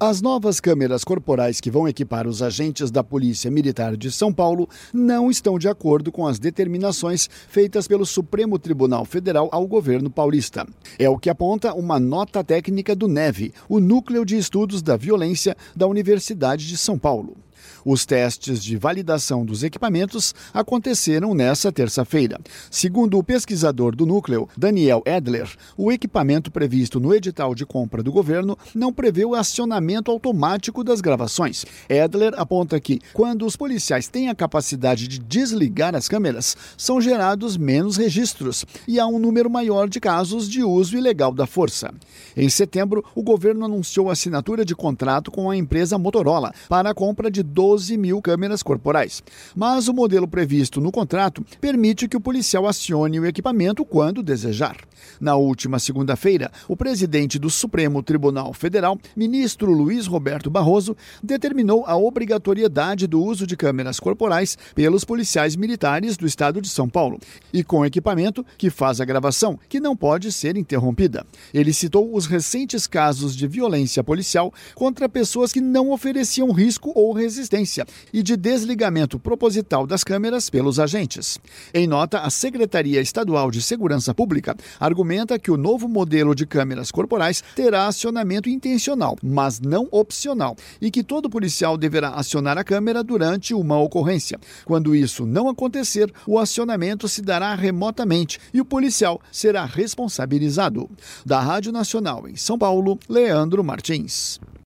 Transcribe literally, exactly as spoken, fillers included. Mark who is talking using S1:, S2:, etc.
S1: As novas câmeras corporais que vão equipar os agentes da Polícia Militar de São Paulo não estão de acordo com as determinações feitas pelo Supremo Tribunal Federal ao governo paulista. É o que aponta uma nota técnica do NEVE, o Núcleo de Estudos da Violência da Universidade de São Paulo. Os testes de validação dos equipamentos aconteceram nesta terça-feira. Segundo o pesquisador do núcleo, Daniel Edler, o equipamento previsto no edital de compra do governo não prevê o acionamento automático das gravações. Edler aponta que, quando os policiais têm a capacidade de desligar as câmeras, são gerados menos registros e há um número maior de casos de uso ilegal da força. Em setembro, o governo anunciou a assinatura de contrato com a empresa Motorola para a compra de doze mil câmeras corporais. Mas o modelo previsto no contrato permite que o policial acione o equipamento quando desejar. Na última segunda-feira, o presidente do Supremo Tribunal Federal, ministro Luiz Roberto Barroso, determinou a obrigatoriedade do uso de câmeras corporais pelos policiais militares do estado de São Paulo e com equipamento que faz a gravação, que não pode ser interrompida. Ele citou os recentes casos de violência policial contra pessoas que não ofereciam risco ou resistência e de desligamento proposital das câmeras pelos agentes. Em nota, a Secretaria Estadual de Segurança Pública argumenta que o novo modelo de câmeras corporais terá acionamento intencional, mas não opcional, e que todo policial deverá acionar a câmera durante uma ocorrência. Quando isso não acontecer, o acionamento se dará remotamente e o policial será responsabilizado. Da Rádio Nacional em São Paulo, Leandro Martins.